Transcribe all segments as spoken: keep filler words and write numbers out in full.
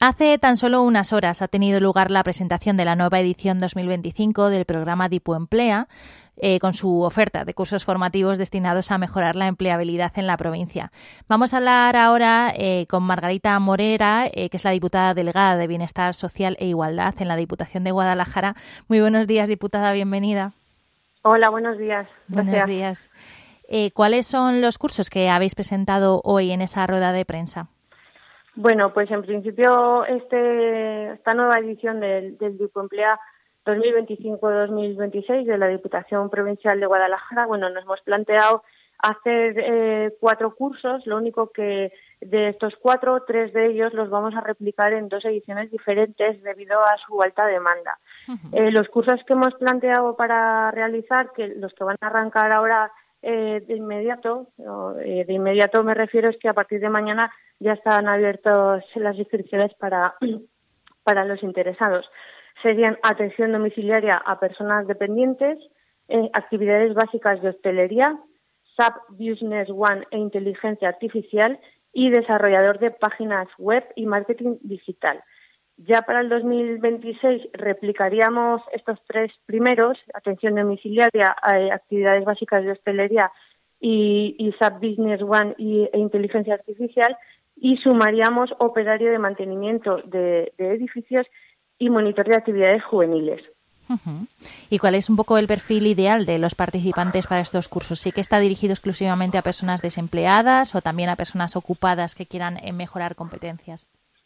Hace tan solo unas horas ha tenido lugar la presentación de la nueva edición dos mil veinticinco del programa DipuEmplea, eh, con su oferta de cursos formativos destinados a mejorar la empleabilidad en la provincia. Vamos a hablar ahora eh, con Margarita Morera, eh, que es la diputada delegada de Bienestar Social e Igualdad en la Diputación de Guadalajara. Muy buenos días, diputada, bienvenida. Hola, buenos días. Buenos Gracias. días. Eh, ¿Cuáles son los cursos que habéis presentado hoy en esa rueda de prensa? Bueno, pues en principio este, esta nueva edición del, del DipuEmplea dos mil veinticinco dos mil veintiséis de la Diputación Provincial de Guadalajara, bueno, nos hemos planteado hacer eh, cuatro cursos, lo único que de estos cuatro, tres de ellos los vamos a replicar en dos ediciones diferentes debido a su alta demanda. Uh-huh. Eh, los cursos que hemos planteado para realizar, que los que van a arrancar ahora Eh, de inmediato, eh, de inmediato me refiero es que a partir de mañana ya están abiertas las inscripciones para, para los interesados. Serían atención domiciliaria a personas dependientes, eh, actividades básicas de hostelería, S A P Business One e inteligencia artificial y desarrollador de páginas web y marketing digital. Ya para el dos mil veintiséis replicaríamos estos tres primeros, atención domiciliaria, eh, actividades básicas de hostelería y, y S A P Business One y, e inteligencia artificial, y sumaríamos operario de mantenimiento de, de edificios y monitor de actividades juveniles. Uh-huh. ¿Y cuál es un poco el perfil ideal de los participantes para estos cursos? ¿Sí que está dirigido exclusivamente a personas desempleadas o también a personas ocupadas que quieran eh, mejorar competencias?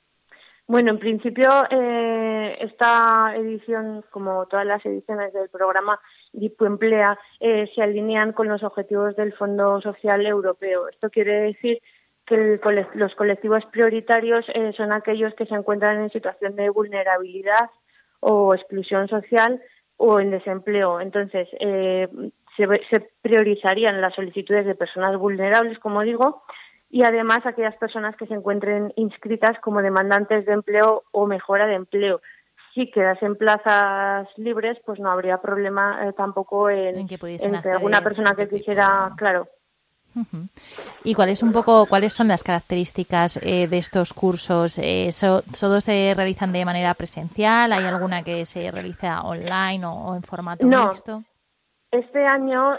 Bueno, en principio eh, esta edición, como todas las ediciones del programa DipuEmplea, eh, se alinean con los objetivos del Fondo Social Europeo. Esto quiere decir que el, los colectivos prioritarios eh, son aquellos que se encuentran en situación de vulnerabilidad o exclusión social o en desempleo. Entonces, eh, se, se priorizarían las solicitudes de personas vulnerables, como digo, y además aquellas personas que se encuentren inscritas como demandantes de empleo o mejora de empleo. Si quedasen plazas libres, pues no habría problema eh, tampoco en, en que, en que alguna persona que quisiera, de... claro. Uh-huh. ¿Y cuáles un poco cuáles son las características eh, de estos cursos? Eh, so, ¿Todos se realizan de manera presencial? ¿Hay alguna que se realiza online o, o en formato no. mixto? Este año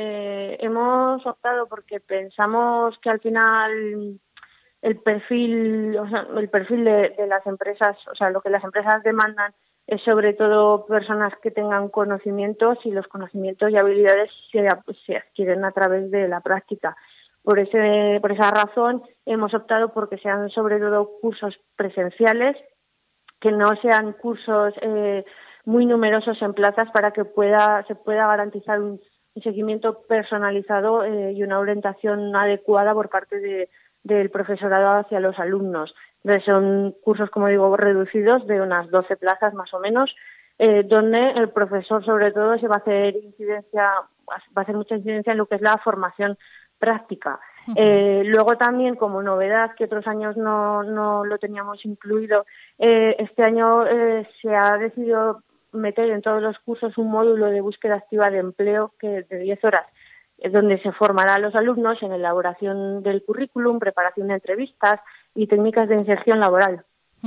eh, hemos optado porque pensamos que al final el perfil, o sea, el perfil de, de las empresas, o sea, lo que las empresas demandan es sobre todo personas que tengan conocimientos, y los conocimientos y habilidades se, se adquieren a través de la práctica. Por ese, por esa razón hemos optado porque sean sobre todo cursos presenciales, que no sean cursos eh, muy numerosos en plazas, para que pueda se pueda garantizar un, un seguimiento personalizado eh, y una orientación adecuada por parte de, del profesorado hacia los alumnos. Entonces son cursos, como digo, reducidos de unas doce plazas más o menos, eh, donde el profesor sobre todo se va a hacer incidencia, va a hacer mucha incidencia en lo que es la formación práctica. Uh-huh. Eh, luego también, como novedad, que otros años no, no lo teníamos incluido, eh, este año eh, se ha decidido meter en todos los cursos un módulo de búsqueda activa de empleo que de diez horas, es donde se formará a los alumnos en elaboración del currículum, preparación de entrevistas y técnicas de inserción laboral.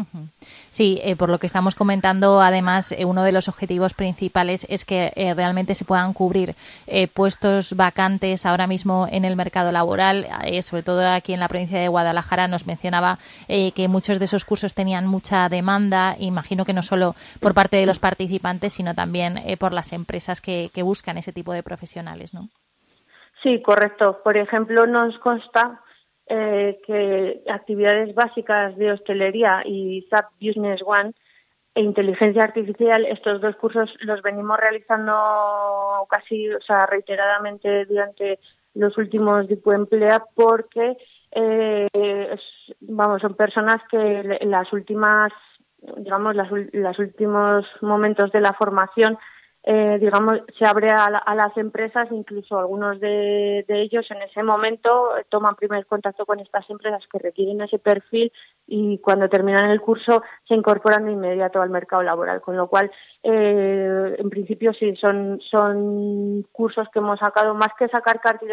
Sí, eh, por lo que estamos comentando, además, eh, uno de los objetivos principales es que eh, realmente se puedan cubrir eh, puestos vacantes ahora mismo en el mercado laboral, eh, sobre todo aquí en la provincia de Guadalajara. Nos mencionaba eh, que muchos de esos cursos tenían mucha demanda, imagino que no solo por parte de los participantes, sino también eh, por las empresas que, que buscan ese tipo de profesionales, ¿no? Sí, correcto. Por ejemplo, nos consta Eh, que actividades básicas de hostelería y S A P Business One e inteligencia artificial, estos dos cursos los venimos realizando casi, o sea, reiteradamente durante los últimos DipuEmplea, porque eh, es, vamos, son personas que las últimas, digamos, las, los últimos momentos de la formación, Eh, digamos, se abre a, la, a las empresas, incluso algunos de, de ellos en ese momento eh, toman primer contacto con estas empresas que requieren ese perfil, y cuando terminan el curso se incorporan de inmediato al mercado laboral, con lo cual eh, en principio sí, son, son cursos que hemos sacado, más que sacar cantidad,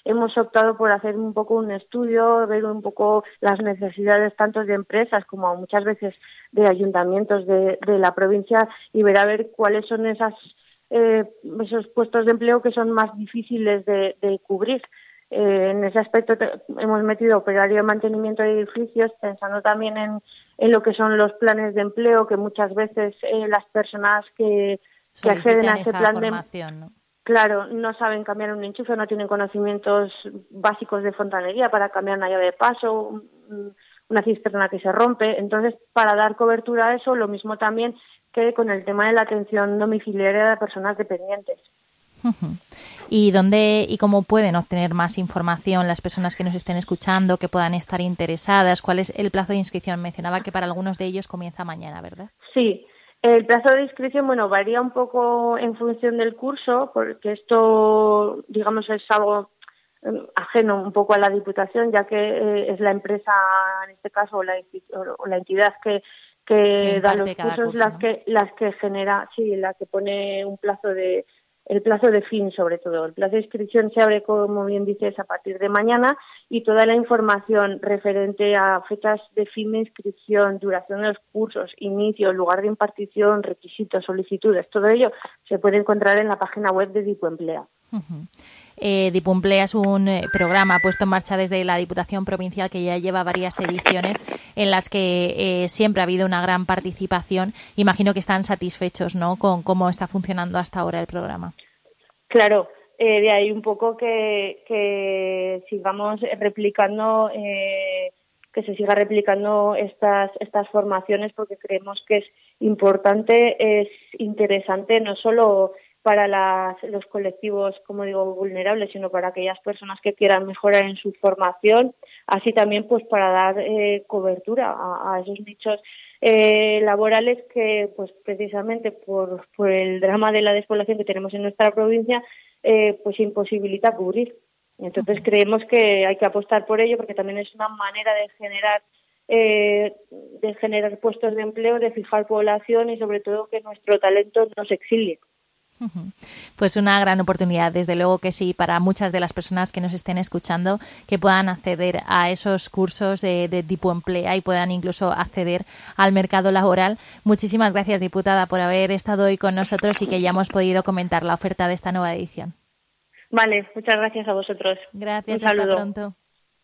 hemos optado por hacer un poco un estudio, ver un poco las necesidades tanto de empresas como muchas veces de ayuntamientos de, de la provincia y ver a ver cuáles son esas eh, esos puestos de empleo que son más difíciles de, de cubrir. Eh, en ese aspecto te, hemos metido operario de mantenimiento de edificios, pensando también en, en lo que son los planes de empleo, que muchas veces eh, las personas que, que acceden a ese plan de ¿no? Claro, no saben cambiar un enchufe, no tienen conocimientos básicos de fontanería para cambiar una llave de paso, un, una cisterna que se rompe. Entonces, para dar cobertura a eso, lo mismo también que con el tema de la atención domiciliaria de personas dependientes. Uh-huh. ¿Y dónde y cómo pueden obtener más información las personas que nos estén escuchando, que puedan estar interesadas? ¿Cuál es el plazo de inscripción? Mencionaba que para algunos de ellos comienza mañana, ¿verdad? Sí, el plazo de inscripción, bueno, varía un poco en función del curso, porque esto, digamos, es algo ajeno un poco a la Diputación, ya que eh, es la empresa, en este caso, o la, o la entidad que que da los cursos, curso, las ¿no? que las que genera, sí, la que pone un plazo de el plazo de fin, sobre todo. El plazo de inscripción se abre, como bien dices, a partir de mañana y toda la información referente a fechas de fin de inscripción, duración de los cursos, inicio, lugar de impartición, requisitos, solicitudes, todo ello se puede encontrar en la página web de Dipuemplea. Uh-huh. Eh, Dipuemplea es un eh, programa puesto en marcha desde la Diputación Provincial que ya lleva varias ediciones en las que eh, siempre ha habido una gran participación. Imagino que están satisfechos, ¿no?, con cómo está funcionando hasta ahora el programa. Claro, eh, de ahí un poco que, que sigamos replicando, eh, que se siga replicando estas estas formaciones, porque creemos que es importante, es interesante, no solo para las, los colectivos, como digo, vulnerables, sino para aquellas personas que quieran mejorar en su formación, así también pues para dar eh, cobertura a, a esos nichos eh, laborales que pues precisamente por, por el drama de la despoblación que tenemos en nuestra provincia eh, pues imposibilita cubrir. Entonces uh-huh. creemos que hay que apostar por ello, porque también es una manera de generar eh, de generar puestos de empleo, de fijar población y sobre todo que nuestro talento no se exilie. Pues una gran oportunidad, desde luego que sí, para muchas de las personas que nos estén escuchando, que puedan acceder a esos cursos de, de Dipuemplea y puedan incluso acceder al mercado laboral. Muchísimas gracias, diputada, por haber estado hoy con nosotros y que ya hemos podido comentar la oferta de esta nueva edición. Vale, muchas gracias a vosotros. Gracias, Un saludo. Hasta pronto.